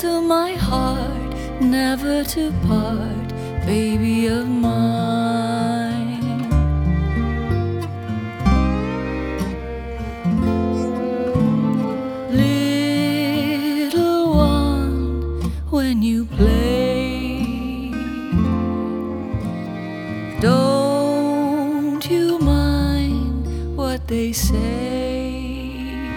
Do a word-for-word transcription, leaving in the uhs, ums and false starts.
to my heart, never to part, baby of mine. Little one, when you play, don't you mind what they say.